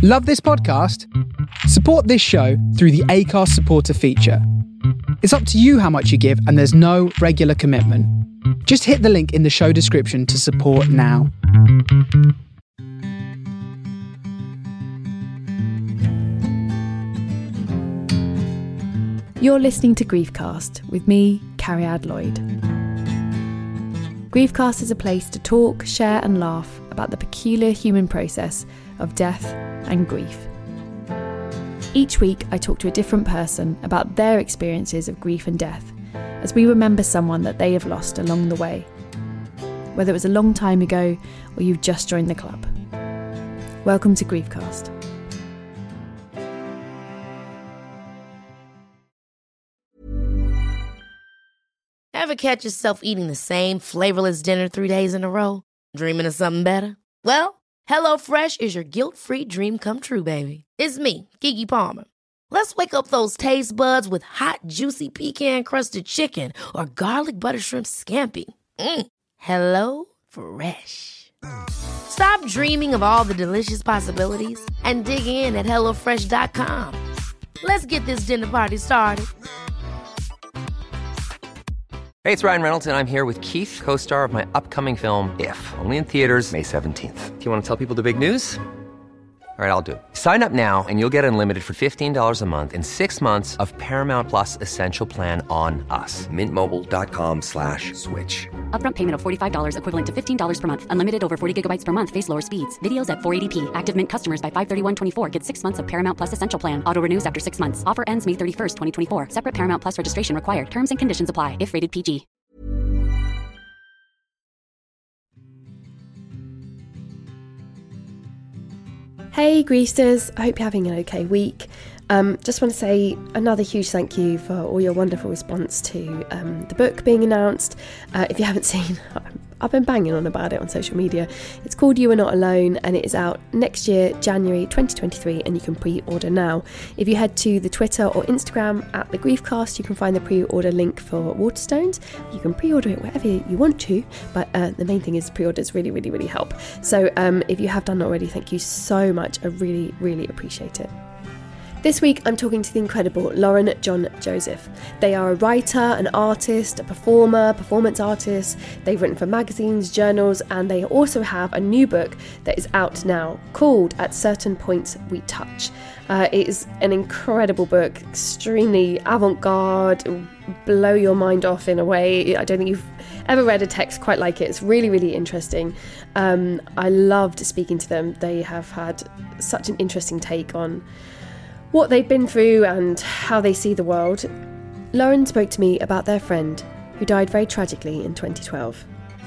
Love this podcast? Support this show through the Acast supporter feature. It's up to you how much you give, and there's no regular commitment. Just hit the link in the show description to support now. You're listening to Griefcast with me, Cariad Lloyd. Griefcast is a place to talk, share and laugh about the peculiar human process of death and grief. Each week I talk to a different person about their experiences of grief and death as we remember someone that they have lost along the way, whether it was a long time ago or you've just joined the club. Welcome to Griefcast. Ever catch yourself eating the same flavorless dinner 3 days in a row? Dreaming of something better? Well, HelloFresh is your guilt-free dream come true, baby. It's me, Keke Palmer. Let's wake up those taste buds with hot, juicy pecan-crusted chicken or garlic butter shrimp scampi. Hello Fresh. Stop dreaming of all the delicious possibilities and dig in at HelloFresh.com. Let's get this dinner party started. Hey, it's Ryan Reynolds, and I'm here with Keith, co-star of my upcoming film, If, only in theaters May 17th. Do you want to tell people the big news? All right, I'll do it. Sign up now and you'll get unlimited for $15 a month and 6 months of Paramount Plus Essential Plan on us. MintMobile.com/switch. Upfront payment of $45 equivalent to $15 per month. Unlimited over 40 gigabytes per month. Face lower speeds. Videos at 480p. Active Mint customers by 531.24 get 6 months of Paramount Plus Essential Plan. Auto renews after 6 months. Offer ends May 31st, 2024. Separate Paramount Plus registration required. Terms and conditions apply if rated PG. Hey Griefsters, I hope you're having an okay week. Just want to say another huge thank you for all your wonderful response to the book being announced. If you haven't seen, I've been banging on about it on social media. It's called You Are Not Alone and it is out next year, January 2023, and you can pre-order now. If you head to the Twitter or Instagram at The Griefcast, you can find the pre-order link for Waterstones. You can pre-order it wherever you want to, but the main thing is pre-orders really, really, really help. So if you have done already, thank you so much. I really, really appreciate it. This week I'm talking to the incredible Lauren John Joseph. They are a writer, an artist, a performer, performance artist. They've written for magazines, journals, and they also have a new book that is out now called At Certain Points We Touch. It is an incredible book, extremely avant-garde, blow your mind off in a way. I don't think you've ever read a text quite like it. It's really, really interesting. I loved speaking to them. They have had such an interesting take on what they've been through and how they see the world. Lauren spoke to me about their friend who died very tragically in 2012.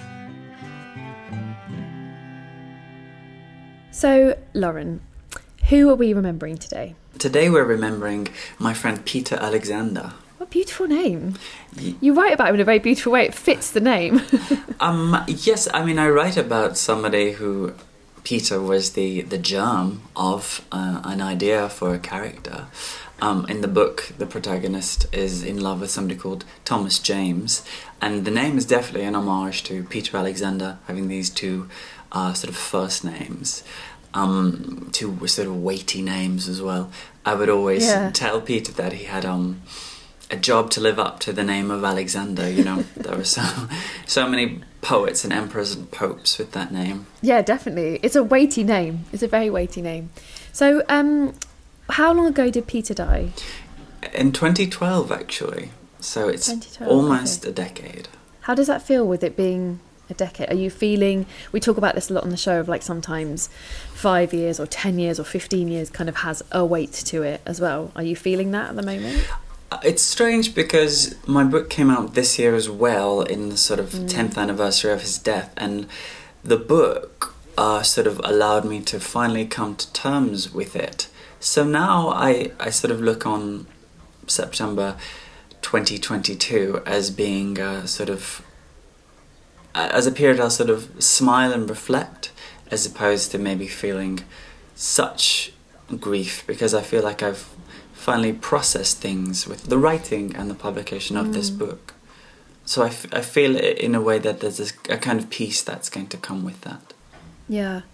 So, Lauren, who are we remembering today? Today we're remembering my friend Peter Alexander. What a beautiful name. You write about him in a very beautiful way. It fits the name. Yes, I mean, I write about somebody who... Peter was the germ of an idea for a character. In the book, the protagonist is in love with somebody called Thomas James, and the name is definitely an homage to Peter Alexander, having these two sort of first names, two sort of weighty names as well. I would always tell Peter that he had a job to live up to the name of Alexander. You know, there were so many poets and emperors and popes with that name. Yeah, definitely. It's a weighty name. It's a very weighty name. So, how long ago did Peter die? In 2012, actually. So it's almost a decade. How does that feel with it being a decade? Are you feeling, we talk about this a lot on the show, of like sometimes 5 years or 10 years or 15 years kind of has a weight to it as well. Are you feeling that at the moment? It's strange because my book came out this year as well, in the sort of 10th anniversary of his death, and the book sort of allowed me to finally come to terms with it. So now I sort of look on September 2022 as being sort of as a period I'll sort of smile and reflect, as opposed to maybe feeling such grief, because I feel like I've finally processed things with the writing and the publication of this book. So I feel in a way that there's a kind of peace that's going to come with that. Yeah.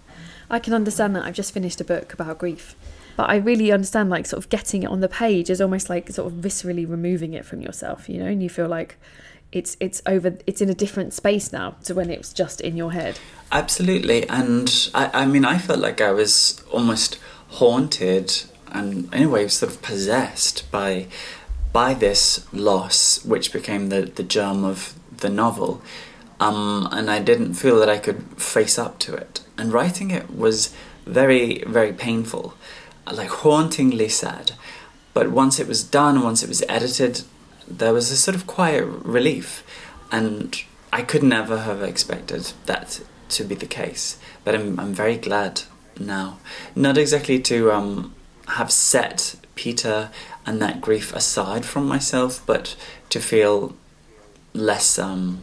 I can understand that. I've just finished a book about grief, but I really understand, like, sort of getting it on the page is almost like sort of viscerally removing it from yourself, you know, and you feel like it's in a different space now to when it was just in your head. Absolutely. And I mean, I felt like I was almost haunted and in a way sort of possessed by this loss, which became the germ of the novel. And I didn't feel that I could face up to it. And writing it was very, very painful, like hauntingly sad. But once it was done, once it was edited, there was a sort of quiet relief. And I could never have expected that to be the case. But I'm very glad now. Not exactly to have set Peter and that grief aside from myself, but to feel less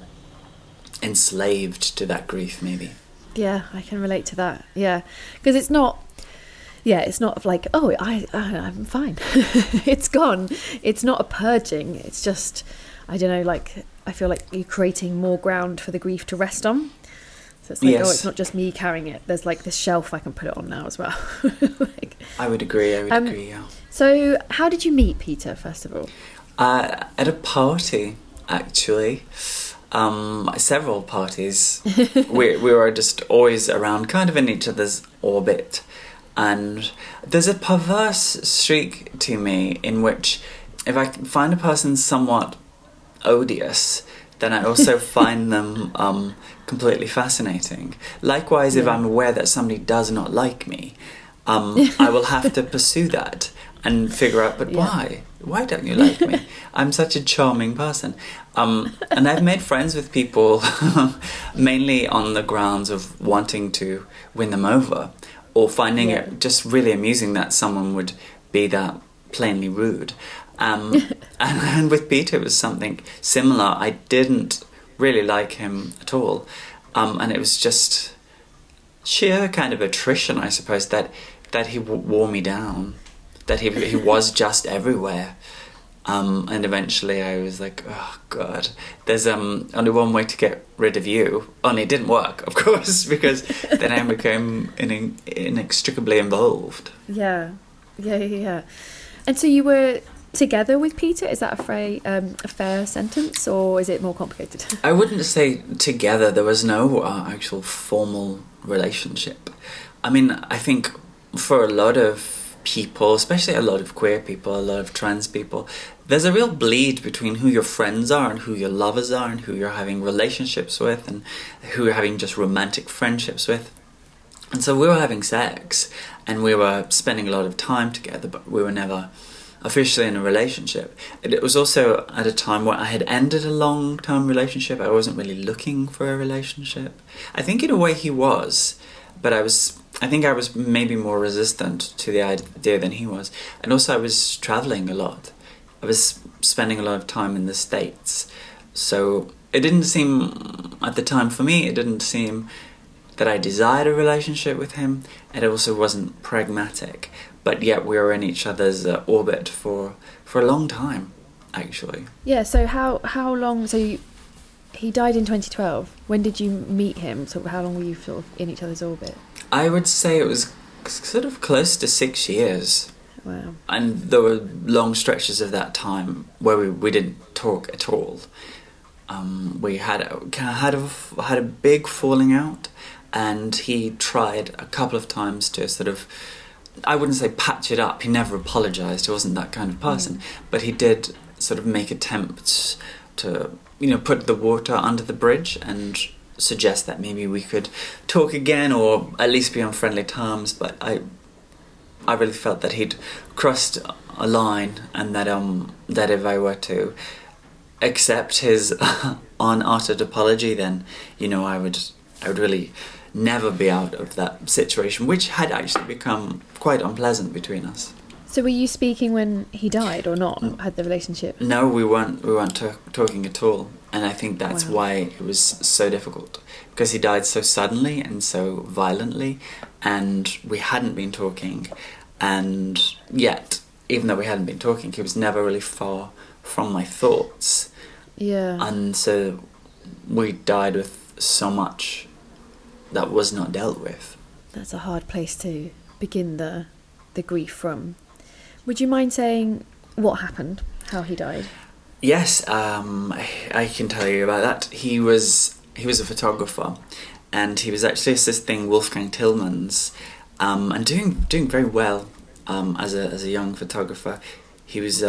enslaved to that grief, maybe. Yeah, I can relate to that. Yeah, because it's not like, oh, I'm fine. It's gone. It's not a purging. It's just, I don't know, like, I feel like you're creating more ground for the grief to rest on. So it's like, yes. Oh, it's not just me carrying it. There's like this shelf I can put it on now as well. Like, I would agree, yeah. So how did you meet Peter, first of all? At a party, actually. Several parties. we were just always around, kind of in each other's orbit. And there's a perverse streak to me in which if I find a person somewhat odious, then I also find them completely fascinating. Likewise, if I'm aware that somebody does not like me, I will have to pursue that and figure out, but why? Why don't you like me? I'm such a charming person. And I've made friends with people mainly on the grounds of wanting to win them over, or finding it just really amusing that someone would be that plainly rude. And with Peter it was something similar. I didn't really like him at all. And it was just sheer kind of attrition, I suppose, that he wore me down, that he was just everywhere. And eventually I was like, oh God, there's only one way to get rid of you. Only it didn't work, of course, because then I became inextricably involved. Yeah. And so you were together with Peter? Is that a fair sentence, or is it more complicated? I wouldn't say together. There was no actual formal relationship. I mean, I think for a lot of people, especially a lot of queer people, a lot of trans people, there's a real bleed between who your friends are and who your lovers are and who you're having relationships with and who you're having just romantic friendships with. And so we were having sex and we were spending a lot of time together, but we were never officially in a relationship. It was also at a time where I had ended a long-term relationship. I wasn't really looking for a relationship. I think in a way he was, but I think I was maybe more resistant to the idea than he was. And also I was travelling a lot. I was spending a lot of time in the States. So it didn't seem, at the time for me, it didn't seem that I desired a relationship with him. And it also wasn't pragmatic. But yet we were in each other's orbit for a long time, actually. Yeah, so how long... So he died in 2012. When did you meet him? So how long were you sort of in each other's orbit? I would say it was sort of close to 6 years. Wow. And there were long stretches of that time where we didn't talk at all. We had a big falling out, and he tried a couple of times to sort of, I wouldn't say patch it up. He never apologised. He wasn't that kind of person. But he did sort of make attempts to, put the water under the bridge and suggest that maybe we could talk again or at least be on friendly terms. But I really felt that he'd crossed a line, and that if I were to accept his unuttered apology, then I would really never be out of that situation, which had actually become quite unpleasant between us. So were you speaking when he died or not? Had the relationship? No, we weren't talking at all, and I think that's why it was so difficult, because he died so suddenly and so violently, and we hadn't been talking, and yet, even though we hadn't been talking, he was never really far from my thoughts. Yeah. And so we died with so much that was not dealt with. That's a hard place to begin the grief from. Would you mind saying what happened, how he died? Yes, I can tell you about that. He was a photographer, and he was actually assisting Wolfgang Tillmans, and doing very well as a young photographer. He was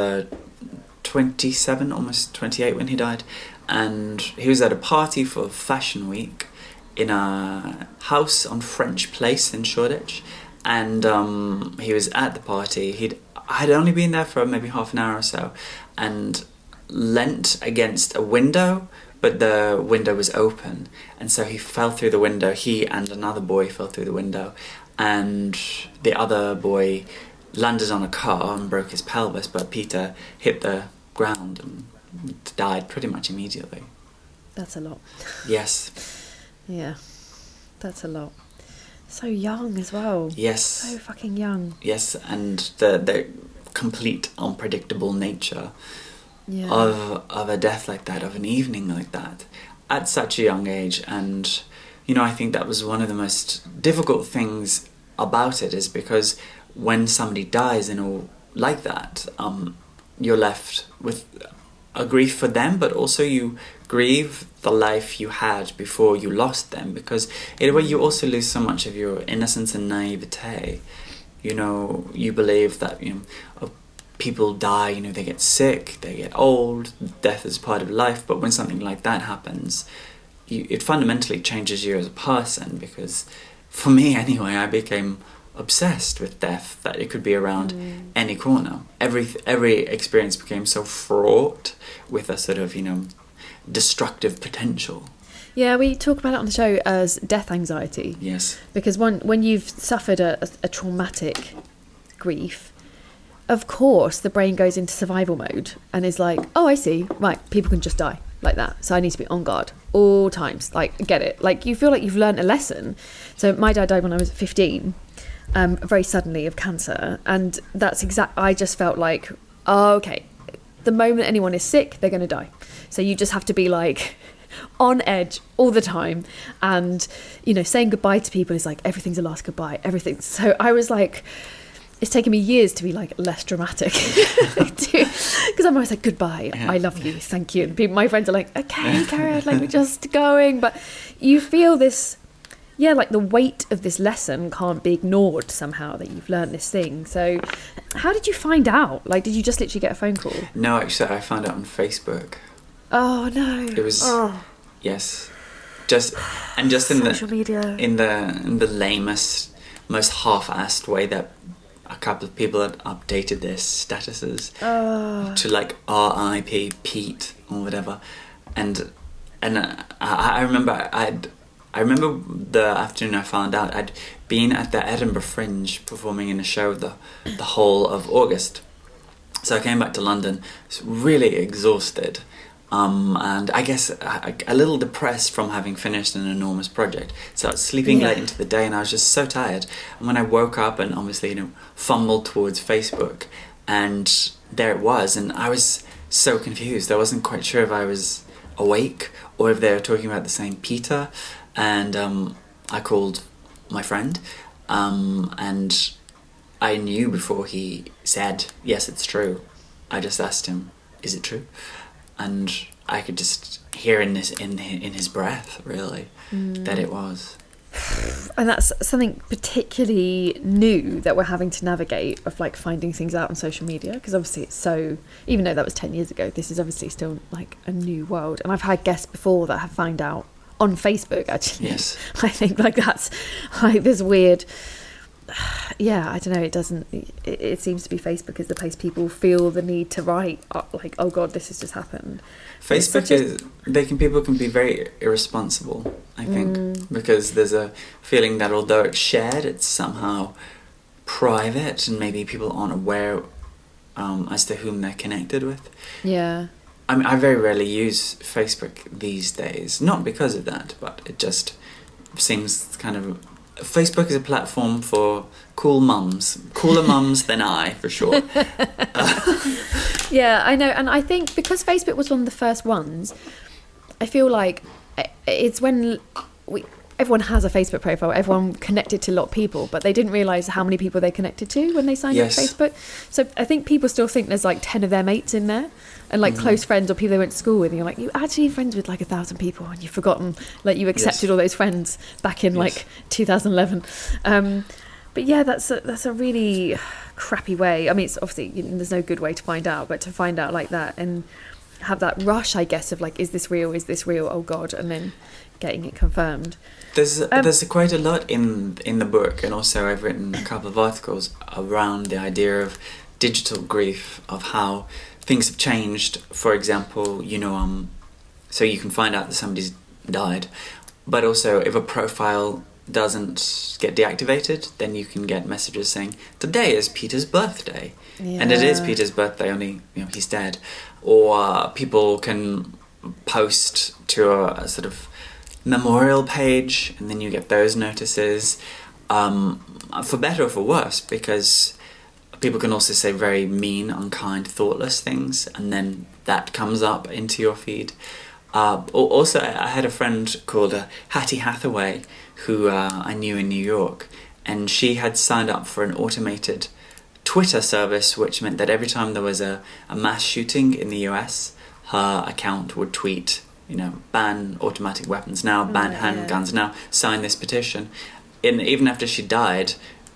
27, almost 28 when he died, and he was at a party for Fashion Week in a house on French Place in Shoreditch, and he was at the party. I had only been there for maybe half an hour or so, and leant against a window, but the window was open, and so he fell through the window. He and another boy fell through the window, and the other boy landed on a car and broke his pelvis, but Peter hit the ground and died pretty much immediately. That's a lot. Yes. Yeah, that's a lot. So young as well. Yes. So fucking young. Yes, and the complete unpredictable nature of a death like that, of an evening like that, at such a young age. And, I think that was one of the most difficult things about it, is because when somebody dies like that, you're left with a grief for them, but also you grieve the life you had before you lost them, because in a way you also lose so much of your innocence and naivete. You believe that people die, they get sick, they get old, death is part of life, but when something like that happens, it fundamentally changes you as a person, because for me anyway, I became obsessed with death, that it could be around any corner. Every experience became so fraught with a sort of, destructive potential. Yeah, we talk about it on the show as death anxiety. Yes. Because when you've suffered a traumatic grief, of course the brain goes into survival mode and is like, oh, I see, right, people can just die like that, so I need to be on guard all times. Like, get it? Like, you feel like you've learned a lesson. So my dad died when I was 15, very suddenly, of cancer, and that's I just felt like, oh, okay, the moment anyone is sick, they're going to die. So you just have to be like on edge all the time, and saying goodbye to people is like everything's a last goodbye, everything. So I was like, it's taken me years to be like less dramatic, because I'm always like, goodbye, I love you, thank you, and my friends are like, okay, Cara, like, we're just going. But you feel this, like the weight of this lesson can't be ignored somehow, that you've learned this thing. So how did you find out? Like, did you just literally get a phone call? No, actually I found out on Facebook. Oh no. It was yes, just in social media, in the lamest, most half-assed way that a couple of people had updated their statuses to like R.I.P. Pete or whatever, and I remember I remember the afternoon I found out. I'd been at the Edinburgh Fringe performing in a show the whole of August, so I came back to London really exhausted. And I guess a little depressed from having finished an enormous project. So I was sleeping late into the day, and I was just so tired. And when I woke up and obviously, fumbled towards Facebook, and there it was, and I was so confused. I wasn't quite sure if I was awake or if they were talking about the same Peter. And I called my friend, and I knew before he said, yes, it's true. I just asked him, is it true? And I could just hear in his breath, really, that it was. And that's something particularly new that we're having to navigate, of like finding things out on social media, because obviously it's so, even though that was 10 years ago, this is obviously still like a new world. And I've had guests before that have found out on Facebook, actually. Yes. I think like that's like this weird, I don't know, it seems to be Facebook is the place people feel the need to write like, oh god, this has just happened. Facebook people can be very irresponsible, I think, because there's a feeling that although it's shared, it's somehow private, and maybe people aren't aware as to whom they're connected with. Yeah. I mean, I very rarely use Facebook these days, not because of that, but it just seems kind of... Facebook is a platform for cool mums, cooler mums than I, for sure. Yeah, I know, and I think because Facebook was one of the first ones, I feel like it's when everyone has a Facebook profile, everyone connected to a lot of people, but they didn't realise how many people they connected to when they signed up to Facebook. So I think people still think there's like 10 of their mates in there, and like close friends or people they went to school with, and you're like, you actually friends with like 1,000 people, and you've forgotten, like you accepted all those friends back in like 2011. But yeah, that's a really crappy way. I mean, it's obviously, there's no good way to find out, but to find out like that and have that rush, I guess, of like, is this real? Oh God, and then getting it confirmed. There's quite a lot in the book, and also I've written a couple of articles around the idea of digital grief, of how things have changed. For example, so you can find out that somebody's died, but also if a profile doesn't get deactivated, then you can get messages saying, today is Peter's birthday. Yeah. And it is Peter's birthday, only he's dead. Or people can post to a sort of memorial page, and then you get those notices, for better or for worse, because people can also say very mean, unkind, thoughtless things, and then that comes up into your feed. Also, I had a friend called Hattie Hathaway, who I knew in New York, and she had signed up for an automated Twitter service, which meant that every time there was a mass shooting in the US, her account would tweet, ban automatic weapons now, ban handguns now, sign this petition. And even after she died,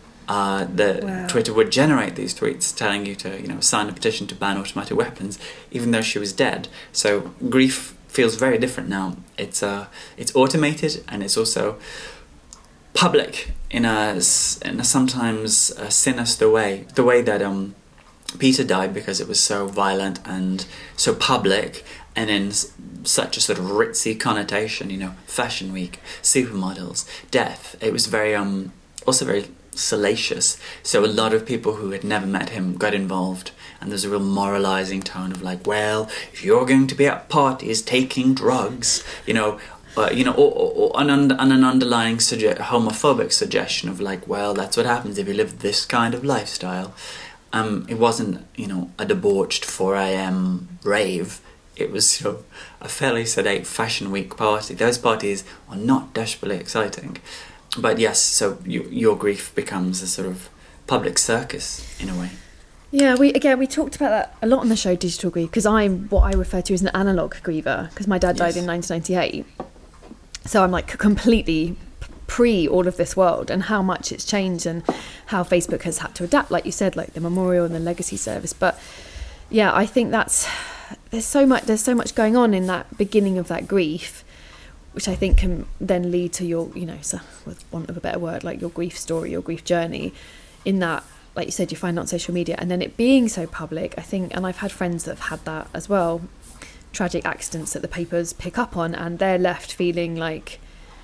Twitter would generate these tweets telling you to, sign a petition to ban automatic weapons, even though she was dead. So grief feels very different now. It's automated, and it's also public in a sometimes sinister way. The way that Peter died, because it was so violent and so public, and in such a sort of ritzy connotation, Fashion Week, supermodels, death. It was very also very salacious. So a lot of people who had never met him got involved, and there's a real moralizing tone of like, well, if you're going to be at parties taking drugs, or an underlying homophobic suggestion of like, well, that's what happens if you live this kind of lifestyle. It wasn't, a debauched 4 a.m. rave. It was a fairly sedate Fashion Week party. Those parties are not desperately exciting. But yes, so your grief becomes a sort of public circus in a way. Yeah, we talked about that a lot on the show, Digital Grief, because I'm what I refer to as an analogue griever, because my dad died in 1998. So I'm like completely pre all of this world, and how much it's changed, and how Facebook has had to adapt, like you said, like the memorial and the legacy service. But yeah, I think there's so much going on in that beginning of that grief, which I think can then lead to your, so with want of a better word, like your grief story, your grief journey, in that, like you said, you find it on social media, and then it being so public, I think, and I've had friends that have had that as well, tragic accidents that the papers pick up on, and they're left feeling like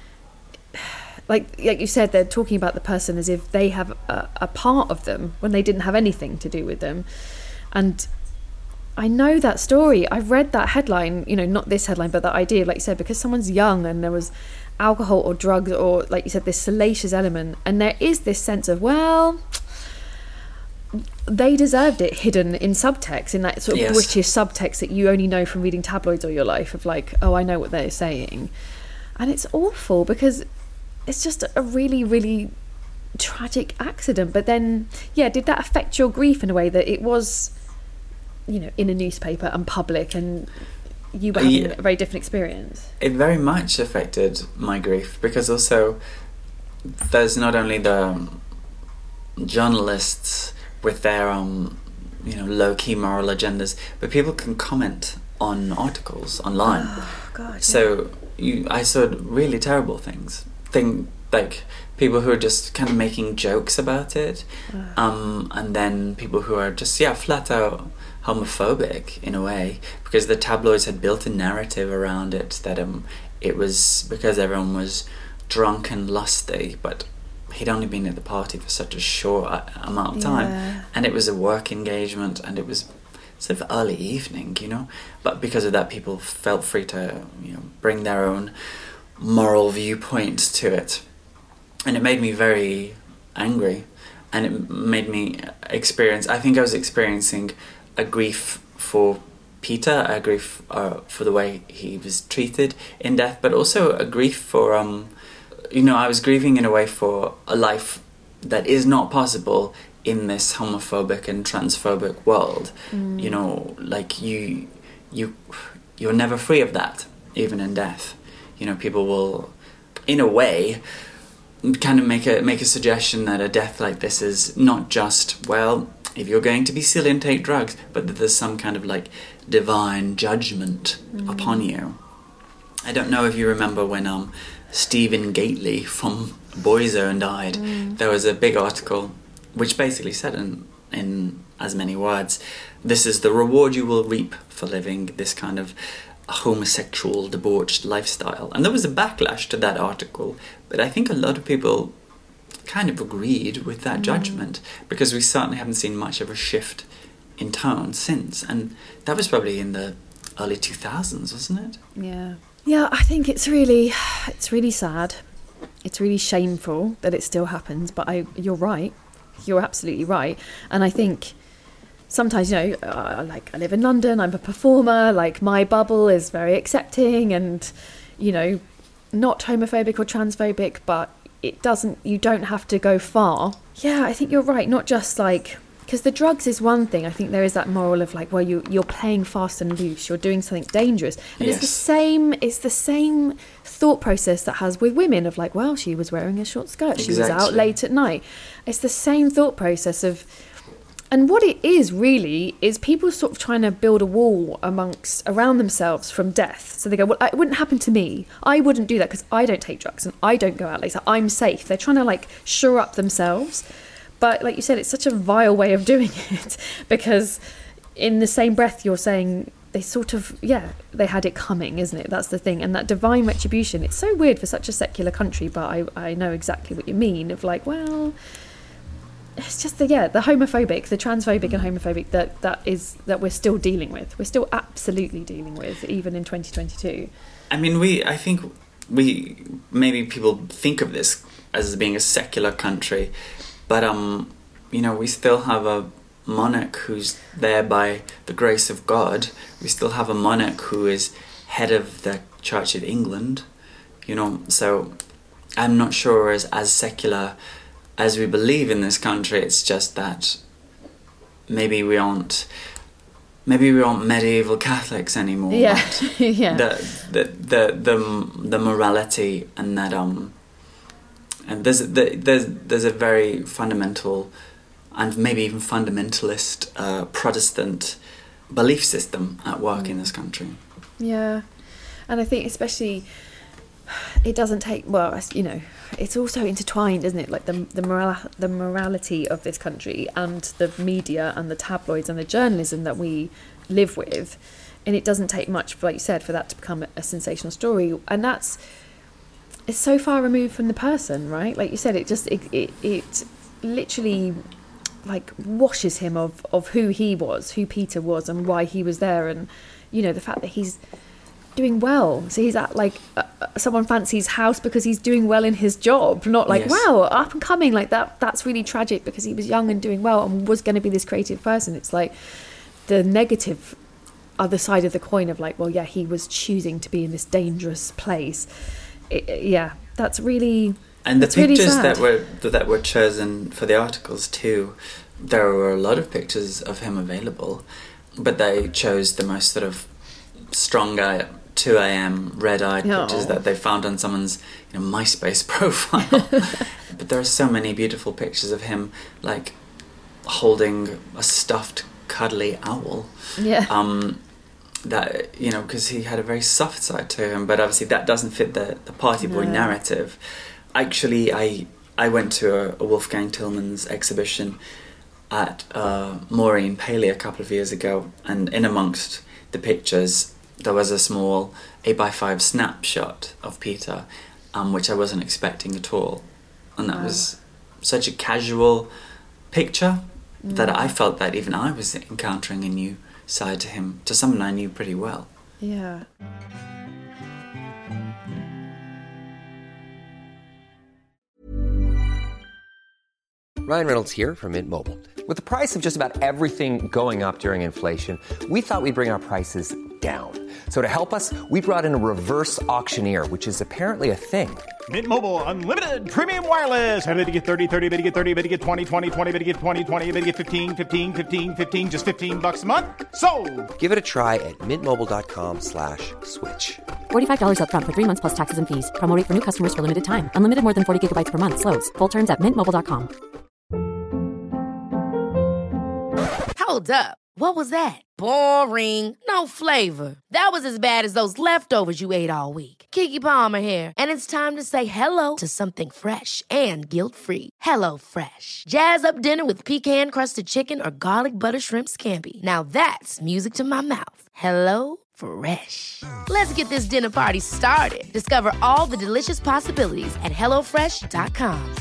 you said, they're talking about the person as if they have a part of them when they didn't have anything to do with them. And I know that story. I've read that headline, not this headline, but that idea, like you said, because someone's young and there was alcohol or drugs or, like you said, this salacious element, and there is this sense of, well, they deserved it, hidden in subtext, in that sort of British subtext that you only know from reading tabloids all your life, of like, oh, I know what they're saying. And it's awful, because it's just a really, really tragic accident. But then, did that affect your grief in a way that it was, in a newspaper and public, and you were having a very different experience? It very much affected my grief, because also there's not only the journalists with their low-key moral agendas, but people can comment on articles online. Oh, God, so I saw really terrible things. Like people who are just kind of making jokes about it, and then people who are just flat out homophobic in a way, because the tabloids had built a narrative around it that it was because everyone was drunk and lusty, but he'd only been at the party for such a short amount of time, and it was a work engagement, and it was sort of early evening, but because of that, people felt free to bring their own moral viewpoints to it, and it made me very angry, and it made me experience, I think I was experiencing a grief for Peter, a grief for the way he was treated in death, but also a grief for I was grieving in a way for a life that is not possible in this homophobic and transphobic world. Like you're never free of that, even in death. People will, in a way, kind of make a suggestion that a death like this is not just, well, if you're going to be silly and take drugs, but that there's some kind of like divine judgment upon you. I don't know if you remember when Stephen Gately from Boyzone died. There was a big article which basically said in as many words, this is the reward you will reap for living this kind of homosexual, debauched lifestyle. And there was a backlash to that article, but I think a lot of people kind of agreed with that judgment, because we certainly haven't seen much of a shift in tone since. And that was probably in the early 2000s, wasn't it? Yeah, I think it's really sad. It's really shameful that it still happens, but you're right. You're absolutely right. And I think sometimes, like I live in London, I'm a performer, like my bubble is very accepting and, not homophobic or transphobic, but you don't have to go far. Yeah, I think you're right. Not just like, because the drugs is one thing. I think there is that moral of like, well, you're playing fast and loose, you're doing something dangerous. And it's the same thought process that has with women of like, well, she was wearing a short skirt, she was out late at night. It's the same thought process of, and what it is really is people sort of trying to build a wall around themselves from death. So they go, well, it wouldn't happen to me. I wouldn't do that because I don't take drugs and I don't go out late. So I'm safe. They're trying to like shore up themselves. But like you said, it's such a vile way of doing it, because in the same breath you're saying they sort of, they had it coming, isn't it? That's the thing. And that divine retribution, it's so weird for such a secular country, but I know exactly what you mean of like, well, it's just the homophobic, the transphobic and homophobic that we're still dealing with. We're still absolutely dealing with, even in 2022. I mean, I think maybe people think of this as being a secular country, but we still have a monarch who's there by the grace of God. We still have a monarch who is head of the Church of England. So I'm not sure as secular as we believe in this country. It's just that maybe we aren't medieval Catholics anymore. Yeah, yeah. The morality and that and there's a very fundamental and maybe even fundamentalist Protestant belief system at work in this country. Yeah, and I think especially it doesn't take, it's also intertwined, isn't it? Like the morality of this country and the media and the tabloids and the journalism that we live with, and it doesn't take much, like you said, for that to become a sensational story, and it's so far removed from the person, right? Like you said, it literally like washes him of who he was, who Peter was, and why he was there, and the fact that he's doing well. So he's at like someone fancies house because he's doing well in his job, not like wow, up and coming, like that's really tragic because he was young and doing well and was going to be this creative person. It's like the negative other side of the coin of like, well, yeah, he was choosing to be in this dangerous place. That's really, and the pictures really that were chosen for the articles too, there were a lot of pictures of him available, but they chose the most sort of strong 2 a.m. red-eyed pictures that they found on someone's MySpace profile. But there are so many beautiful pictures of him like holding a stuffed cuddly owl. That because he had a very soft side to him, but obviously that doesn't fit the party boy narrative. Actually, I went to a Wolfgang Tillmans exhibition at Maureen Paley a couple of years ago, and in amongst the pictures there was a small 8x5 snapshot of Peter, which I wasn't expecting at all, and that was such a casual picture that I felt that even I was encountering a new side to him, to someone I knew pretty well. Yeah. Ryan Reynolds here from Mint Mobile. With the price of just about everything going up during inflation, we thought we'd bring our prices down. So to help us, we brought in a reverse auctioneer, which is apparently a thing. Mint Mobile Unlimited Premium Wireless. How to get 30, 30, bit to get 30, bit to get 20, 20, 20, bit to get 20, 20, bit to get 15, 15, 15, 15, just $15 a month? Sold! Give it a try at mintmobile.com/switch. $45 up front for 3 months plus taxes and fees. Promo rate for new customers for limited time. Unlimited more than 40 gigabytes per month. Slows full terms at mintmobile.com. Hold up. What was that? Boring. No flavor. That was as bad as those leftovers you ate all week. Keke Palmer here, and it's time to say hello to something fresh and guilt-free. Hello Fresh. Jazz up dinner with pecan-crusted chicken or garlic butter shrimp scampi. Now that's music to my mouth. Hello Fresh. Let's get this dinner party started. Discover all the delicious possibilities at hellofresh.com.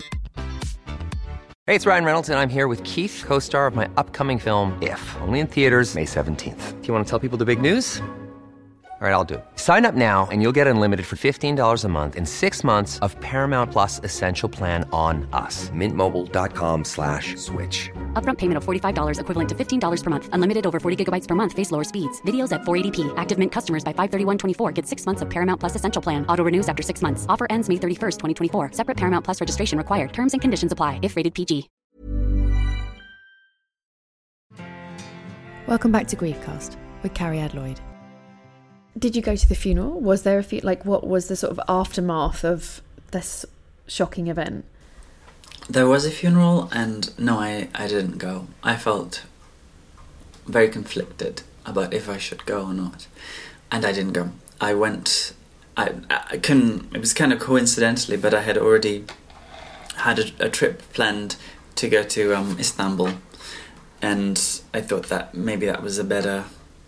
Hey, it's Ryan Reynolds, and I'm here with Keith, co-star of my upcoming film, If, only in theaters May 17th. Do you want to tell people the big news? All right, I'll do it. Sign up now and you'll get unlimited for $15 a month and 6 months of Paramount Plus Essential Plan on us. mintmobile.com/switch. Upfront payment of $45 equivalent to $15 per month. Unlimited over 40 gigabytes per month. Face lower speeds. Videos at 480p. Active Mint customers by 531.24 get 6 months of Paramount Plus Essential Plan. Auto renews after 6 months. Offer ends May 31st, 2024. Separate Paramount Plus registration required. Terms and conditions apply if rated PG. Welcome back to Griefcast with Carrie Adloyd. Did you go to the funeral? Was there a what was the sort of aftermath of this shocking event? There was a funeral, and no, I didn't go. I felt very conflicted about if I should go or not, and I didn't go. I went. I couldn't. It was kind of coincidentally, but I had already had a trip planned to go to Istanbul, and I thought that maybe that was a better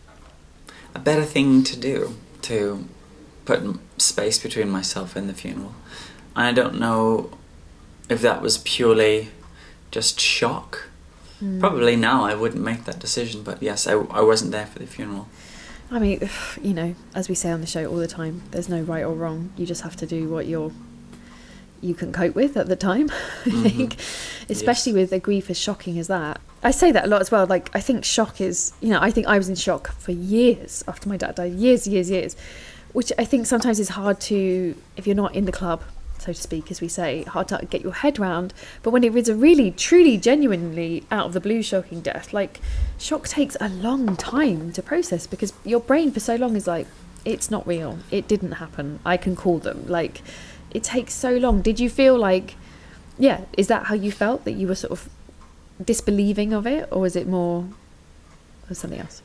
thing to do, to put space between myself and the funeral. And I don't know if that was purely just shock. Probably now I wouldn't make that decision, but yes, I wasn't there for the funeral. I mean, you know, as we say on the show all the time, there's no right or wrong. You just have to do what you can cope with at the time, I think. Especially with a grief as shocking as that. I say that a lot as well. Like, I think shock is, you know, I think I was in shock for years after my dad died. Years. Which I think sometimes is hard to, if you're not in the club, so to speak, as we say, hard to get your head round. But when it is a really, truly, genuinely out of the blue shocking death, like, shock takes a long time to process because your brain for so long is like, it's not real. It didn't happen. I can call them. Like, it takes so long. Did you feel like, yeah, is that how you felt, that you were sort of disbelieving of it, or was it more of something else?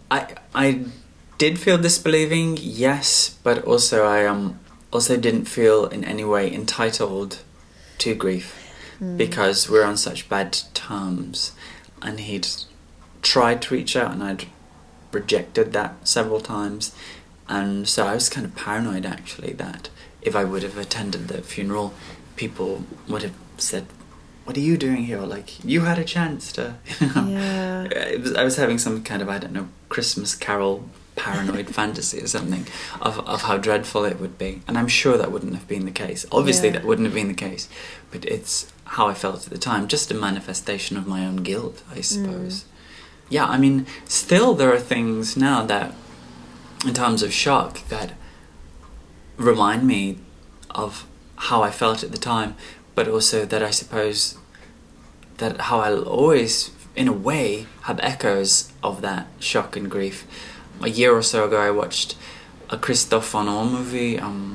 I did feel disbelieving, yes, but also I also didn't feel in any way entitled to grief because we're on such bad terms, and he'd tried to reach out and I'd rejected that several times, and so I was kind of paranoid actually that if I would have attended the funeral, people would have said, "What are you doing here? Like, you had a chance to..." Yeah. I was having some kind of, I don't know, Christmas Carol paranoid fantasy or something of how dreadful it would be. And I'm sure that wouldn't have been the case. Obviously, that wouldn't have been the case. But it's how I felt at the time. Just a manifestation of my own guilt, I suppose. Yeah, I mean, still there are things now that, in terms of shock, that remind me of how I felt at the time, but also that I suppose that how I'll always, in a way, have echoes of that shock and grief. A year or so ago I watched a Christophe Fanon movie,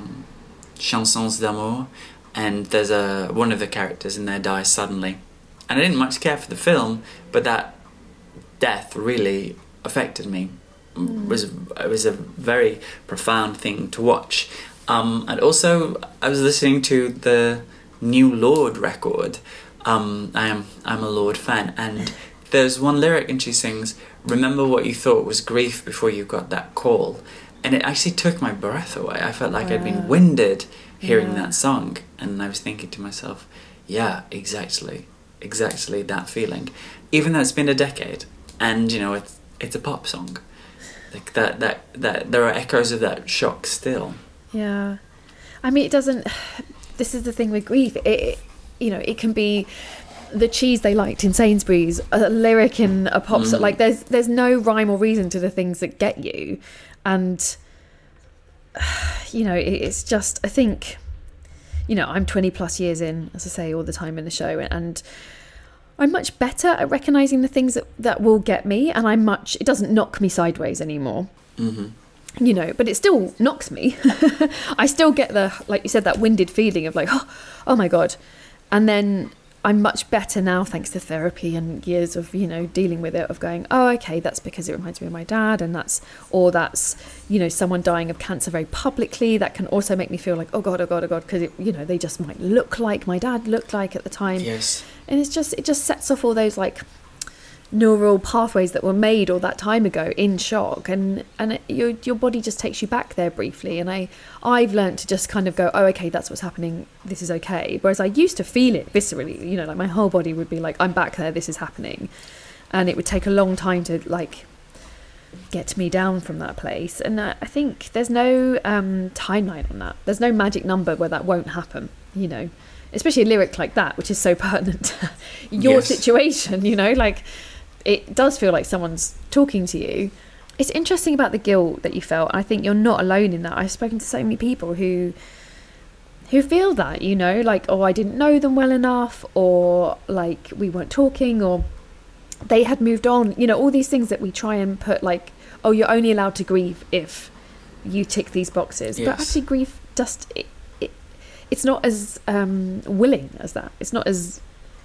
Chansons d'amour, and there's one of the characters in there dies suddenly. And I didn't much care for the film, but that death really affected me. It was a very profound thing to watch. And also, I was listening to the new Lorde record. I'm a Lorde fan, and there's one lyric and she sings, "Remember what you thought was grief before you got that call." And it actually took my breath away. I felt like I'd been winded hearing that song, and I was thinking to myself, yeah, exactly that feeling. Even though it's been a decade, and you know, it's a pop song. Like that there are echoes of that shock still. Yeah, I mean, it doesn't. This is the thing with grief. It can be the cheese they liked in Sainsbury's, a lyric in a pop song. Like there's no rhyme or reason to the things that get you. And, you know, it's just, I think, you know, I'm 20 plus years in, as I say all the time in the show, and I'm much better at recognising the things that will get me, and it doesn't knock me sideways anymore. Mm-hmm. You know, but it still knocks me. I still get like you said, that winded feeling of like, oh my God. And then I'm much better now, thanks to therapy and years of, you know, dealing with it, of going, oh, okay, that's because it reminds me of my dad, and that's, you know, someone dying of cancer very publicly. That can also make me feel like, oh God, because, you know, they just might look like my dad looked like at the time. Yes. And it just sets off all those like neural pathways that were made all that time ago in shock, and your body just takes you back there briefly. And I've learned to just kind of go, oh, okay, that's what's happening, this is okay. Whereas I used to feel it viscerally, you know, like my whole body would be like, I'm back there, this is happening. And it would take a long time to like get me down from that place. And I think there's no timeline on that. There's no magic number where that won't happen, you know, especially a lyric like that, which is so pertinent to your situation, you know, like it does feel like someone's talking to you. It's interesting about the guilt that you felt. I think you're not alone in that. I've spoken to so many people who feel that, you know, like, oh, I didn't know them well enough, or like we weren't talking, or they had moved on, you know, all these things that we try and put like, oh, you're only allowed to grieve if you tick these boxes. Yes. But actually grief just, it's not as willing as that. It's not as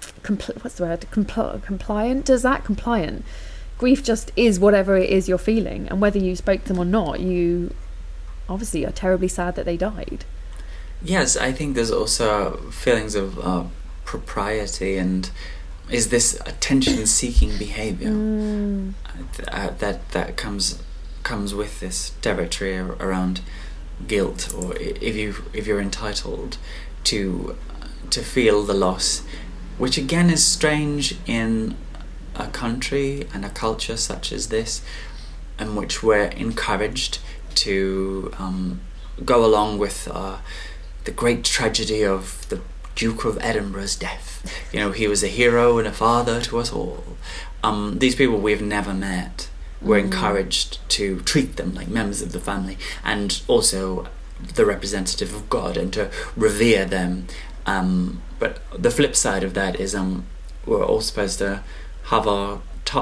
compliant as that. Compliant. Grief just is whatever it is you're feeling, and whether you spoke to them or not, you obviously are terribly sad that they died. Yes, I think there's also feelings of propriety, and is this attention-seeking behaviour that comes with this territory around guilt, or if you're entitled to feel the loss, which again is strange in a country and a culture such as this, in which we're encouraged to go along with the great tragedy of the Duke of Edinburgh's death. You know, he was a hero and a father to us all. These people we've never met, we're encouraged to treat them like members of the family, and also the representative of God, and to revere them. But the flip side of that is we're all supposed to have our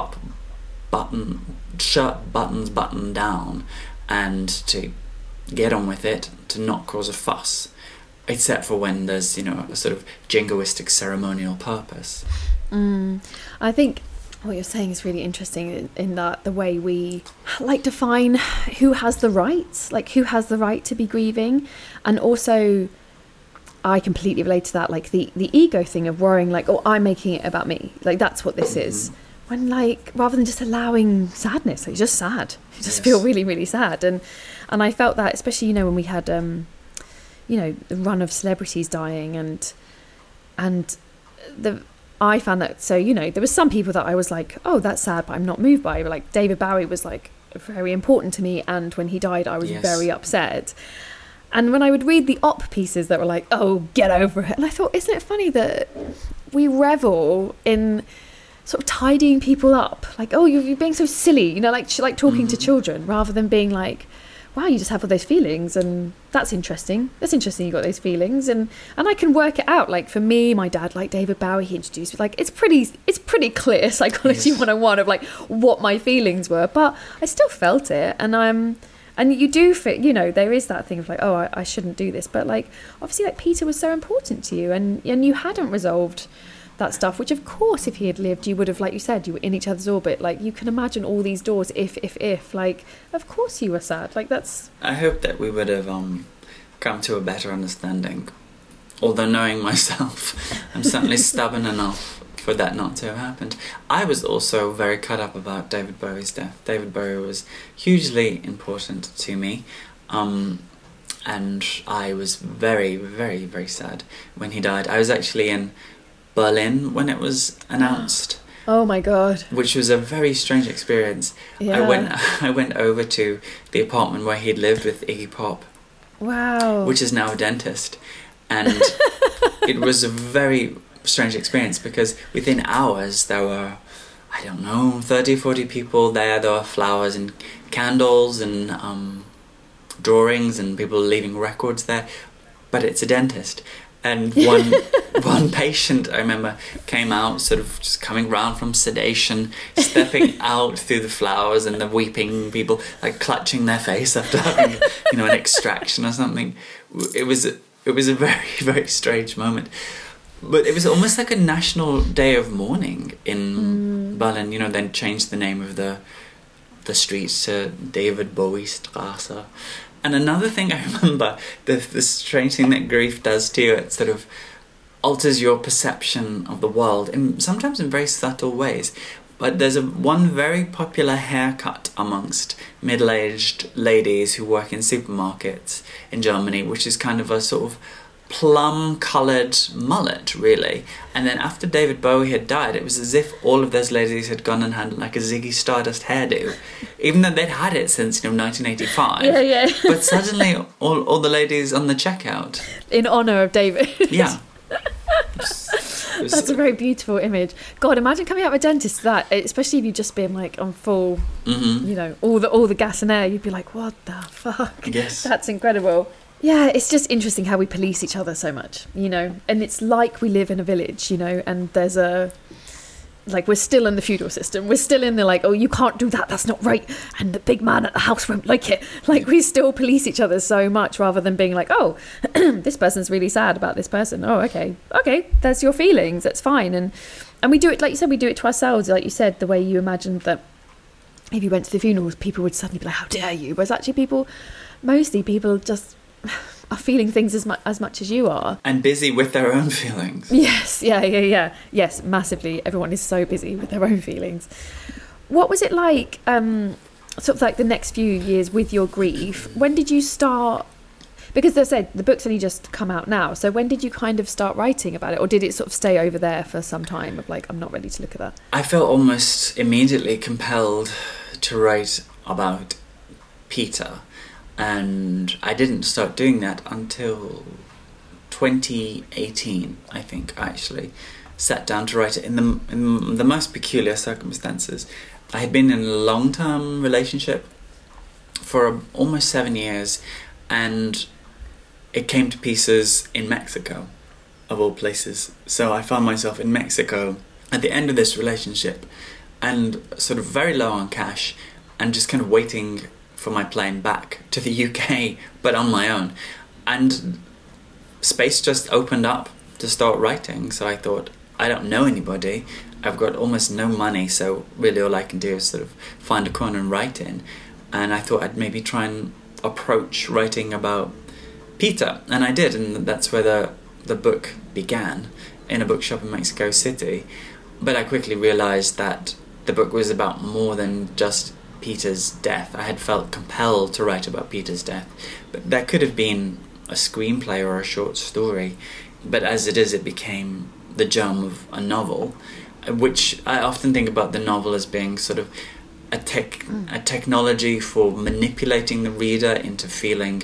shirt buttons buttoned down, and to get on with it, to not cause a fuss, except for when there's, you know, a sort of jingoistic ceremonial purpose. I think what you're saying is really interesting in that the way we like define who has the rights, like who has the right to be grieving. And also I completely relate to that, like the ego thing of worrying like, oh, I'm making it about me, like that's what this is, when like rather than just allowing sadness, like just sad, you just feel really, really sad. And I felt that especially, you know, when we had you know, the run of celebrities dying, and I found that, so, you know, there was some people that I was like, oh, that's sad, but I'm not moved by it. Like David Bowie was like very important to me, and when he died I was very upset. And when I would read the op pieces that were like, oh, get over it, and I thought, isn't it funny that we revel in sort of tidying people up, like, oh, you're being so silly, you know, like talking to children, rather than being like, wow, you just have all those feelings, and that's interesting you got those feelings, and I can work it out. Like for me, my dad, like David Bowie, he introduced me, like it's pretty clear psychology 101 of like what my feelings were, but I still felt it. And you do fit, you know, there is that thing of like, oh, I shouldn't do this, but like obviously like Peter was so important to you, and you hadn't resolved that stuff, which of course if he had lived you would have, like you said, you were in each other's orbit, like you can imagine all these doors if like of course you were sad, like that's, I hope that we would have come to a better understanding, although knowing myself I'm certainly stubborn enough for that not to have happened. I was also very cut up about David Bowie's death. David Bowie was hugely important to me, and I was very, very, very sad when he died. I was actually in Berlin when it was announced. Oh my god, which was a very strange experience. I went over to the apartment where he'd lived with Iggy Pop, wow, which is now a dentist, and it was a very strange experience, because within hours there were, I don't know, 30, 40 people there. There were flowers and candles and drawings and people leaving records there. But it's a dentist. And one patient, I remember, came out sort of just coming round from sedation, stepping out through the flowers and the weeping people, like clutching their face after having, an extraction or something. It was a very, very strange moment. But it was almost like a national day of mourning in Berlin. Then changed the name of the streets to David Bowie Straße. And another thing I remember, the strange thing that grief does to you, it sort of alters your perception of the world, sometimes in very subtle ways. But there's one very popular haircut amongst middle-aged ladies who work in supermarkets in Germany, which is kind of a sort of plum-coloured mullet, really. And then after David Bowie had died, it was as if all of those ladies had gone and had like a Ziggy Stardust hairdo, even though they'd had it since 1985. Yeah. But suddenly, all the ladies on the checkout, in honour of David. Yeah. That's a very beautiful image. God, imagine coming out of a dentist that, especially if you've just been like on full, all the gas and air. You'd be like, what the fuck? Yes. That's incredible. Yeah, it's just interesting how we police each other so much, and it's like we live in a village, and there's we're still in the feudal system. We're still in the oh, you can't do that, that's not right, and the big man at the house won't like it. We still police each other so much, rather than being like, oh, this person's really sad about this person. Oh, okay, that's your feelings, that's fine. And we do it, like you said, we do it to ourselves, like you said, the way you imagined that if you went to the funerals, people would suddenly be like, how dare you? Whereas actually mostly people just are feeling things as much as you are, and busy with their own feelings. Yes, yeah. Yes, massively. Everyone is so busy with their own feelings. What was it like, sort of like the next few years with your grief? When did you start? Because as I said, the book's only just come out now. So when did you kind of start writing about it, or did it sort of stay over there for some time? Of I'm not ready to look at that. I felt almost immediately compelled to write about Peter. And I didn't start doing that until 2018, I think. I actually sat down to write it in the most peculiar circumstances. I had been in a long-term relationship for almost 7 years, and it came to pieces in Mexico, of all places. So I found myself in Mexico at the end of this relationship, and sort of very low on cash, and just kind of waiting for my plane back to the UK, but on my own. And space just opened up to start writing. So I thought, I don't know anybody, I've got almost no money, so really all I can do is sort of find a corner and write in. And I thought I'd maybe try and approach writing about Peter, and I did, and that's where the book began, in a bookshop in Mexico City. But I quickly realised that the book was about more than just Peter's death. I had felt compelled to write about Peter's death, but that could have been a screenplay or a short story. But as it is, it became the germ of a novel, which I often think about the novel as being sort of a technology for manipulating the reader into feeling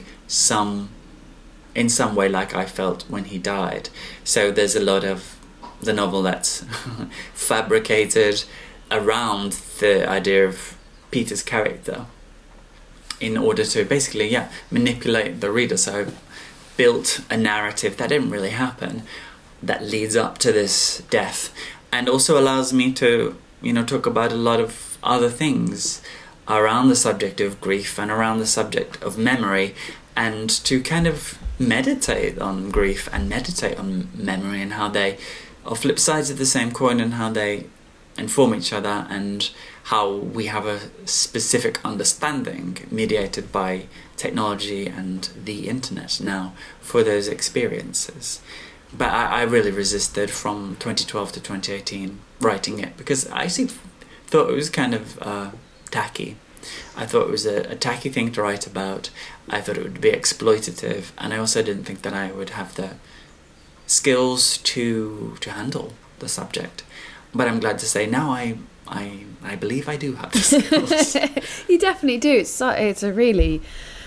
in some way like I felt when he died. So there's a lot of the novel that's fabricated around the idea of Peter's character in order to basically manipulate the reader. So I built a narrative that didn't really happen that leads up to this death, and also allows me to talk about a lot of other things around the subject of grief and around the subject of memory, and to kind of meditate on grief and meditate on memory and how they are flip sides of the same coin, and how they inform each other, and how we have a specific understanding mediated by technology and the internet now for those experiences. But I really resisted from 2012 to 2018 writing it, because I actually thought it was kind of tacky. I thought it was a tacky thing to write about. I thought it would be exploitative, and I also didn't think that I would have the skills to handle the subject. But I'm glad to say now I believe I do have the skills. You definitely do. It's a really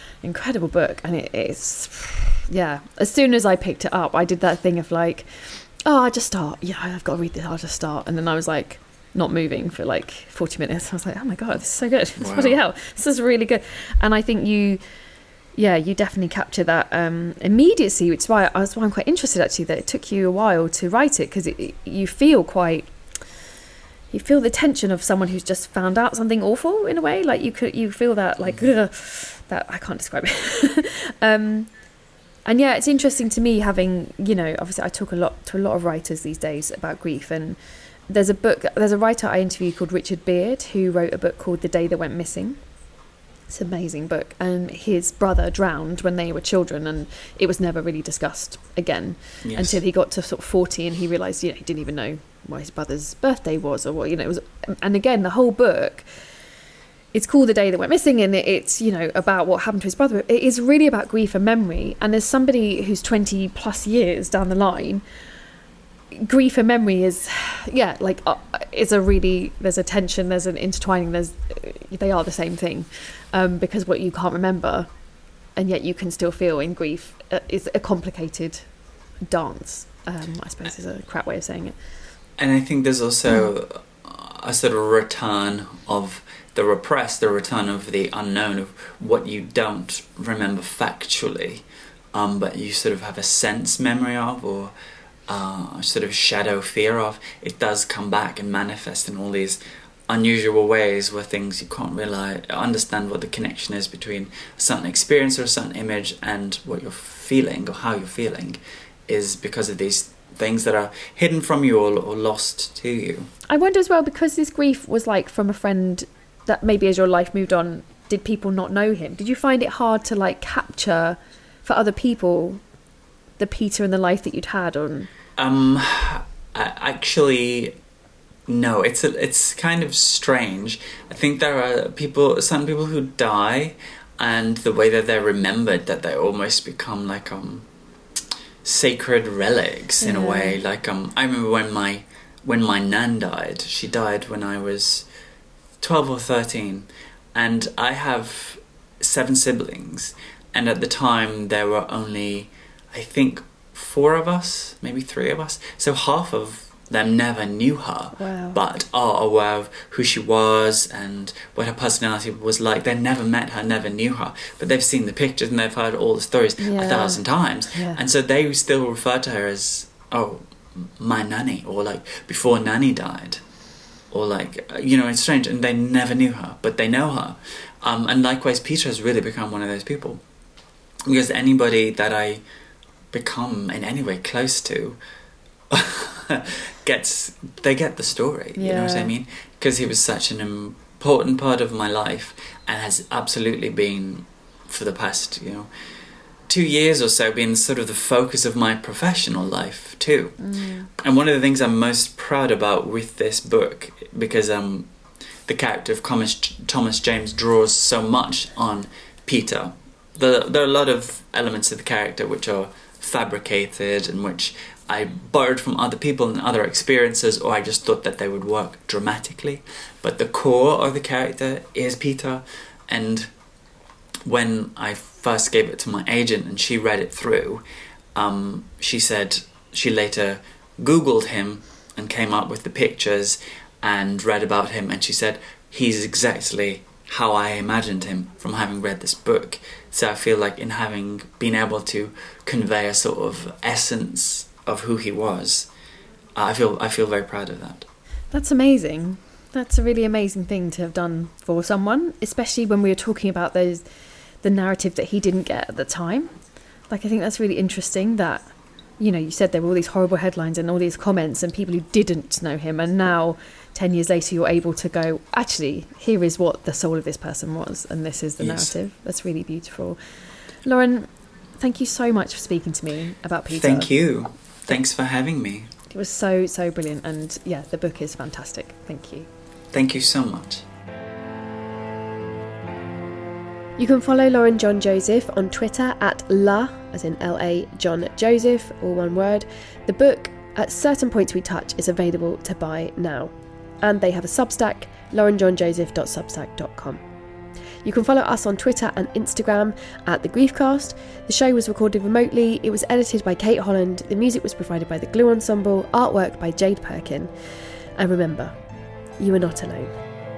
incredible book, and it's as soon as I picked it up, I did that thing of I just start. Yeah, I've got to read this. I'll just start. And then I was like, not moving for like 40 minutes. I was like, oh my God, this is so good. Wow. Bloody hell, this is really good. And I think you definitely capture that immediacy, which is why I'm quite interested actually that it took you a while to write it, because you feel the tension of someone who's just found out something awful in a way. Like you feel that like that I can't describe it. And yeah, it's interesting to me having, obviously I talk to a lot of writers these days about grief, and there's a writer I interviewed called Richard Beard who wrote a book called The Day That Went Missing. It's an amazing book, and his brother drowned when they were children, and it was never really discussed again until he got to sort of 40, and he realised he didn't even know what his brother's birthday was, or what it was. And again, the whole book, it's called The Day That Went Missing, and it's about what happened to his brother. It is really about grief and memory, and as somebody who's 20 plus years down the line, grief and memory is there's a tension, there's an intertwining, they are the same thing, because what you can't remember and yet you can still feel in grief is a complicated dance, I suppose is a crap way of saying it. And I think there's also a sort of return of the repressed, the return of the unknown, of what you don't remember factually, but you sort of have a sense memory of, or sort of shadow fear of. It does come back and manifest in all these unusual ways, where things you can't really understand what the connection is between a certain experience or a certain image and what you're feeling or how you're feeling, is because of these things that are hidden from you or lost to you. I wonder as well, because this grief was like from a friend, that maybe as your life moved on, did people not know him? Did you find it hard to like capture for other people the Peter and the life that you'd had on? Actually, no. It's kind of strange. I think there are some people who die, and the way that they're remembered, that they almost become like sacred relics in a way. Like I remember when my nan died. She died when I was 12 or 13, and I have 7 siblings, and at the time there were only, I think, 4 of us, maybe 3 of us, so half of them never knew her. Wow. But are aware of who she was and what her personality was like. They never met her, never knew her, but they've seen the pictures and they've heard all the stories 1,000 times, and so they still refer to her as, oh, my nanny, or like before nanny died, or like, it's strange, and they never knew her, but they know her. And likewise, Peter has really become one of those people, because anybody that I become in any way close to get the story. You know what I mean? Because he was such an important part of my life, and has absolutely been, for the past 2 years or so, been sort of the focus of my professional life too. And one of the things I'm most proud about with this book, because the character of Thomas James draws so much on Peter. There are a lot of elements of the character which are fabricated and which I borrowed from other people and other experiences, or I just thought that they would work dramatically. But the core of the character is Peter, and when I first gave it to my agent and she read it through, she said she later Googled him and came up with the pictures and read about him, and she said he's exactly how I imagined him from having read this book. So I feel like in having been able to convey a sort of essence of who he was, I feel very proud of that. That's amazing. That's a really amazing thing to have done for someone, especially when we were talking about the narrative that he didn't get at the time. Like, I think that's really interesting that, you said there were all these horrible headlines and all these comments and people who didn't know him, and now 10 years later you're able to go, actually, here is what the soul of this person was, and this is the narrative. That's really beautiful. Lauren, thank you so much for speaking to me about Peter. Thank you. Thanks for having me. It was so brilliant, and the book is fantastic. Thank you. Thank you so much. You can follow Lauren John Joseph on Twitter at La, as in L-A, John Joseph, all one word. The book, At Certain Points We Touch, is available to buy now. And they have a Substack, laurenjohnjoseph.substack.com. You can follow us on Twitter and Instagram at The Griefcast. The show was recorded remotely. It was edited by Kate Holland. The music was provided by The Glue Ensemble. Artwork by Jade Perkin. And remember, you are not alone.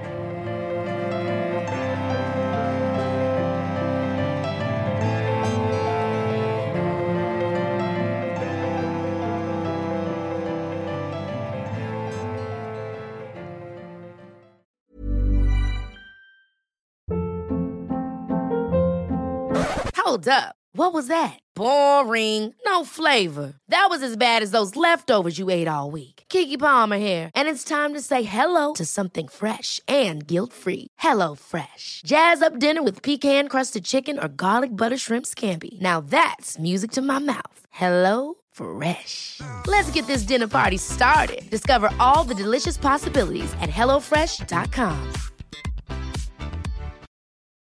Hold up. What was that? Boring. No flavor. That was as bad as those leftovers you ate all week. Keke Palmer here, and it's time to say hello to something fresh and guilt-free. Hello Fresh. Jazz up dinner with pecan-crusted chicken or garlic butter shrimp scampi. Now that's music to my mouth. Hello Fresh. Let's get this dinner party started. Discover all the delicious possibilities at HelloFresh.com.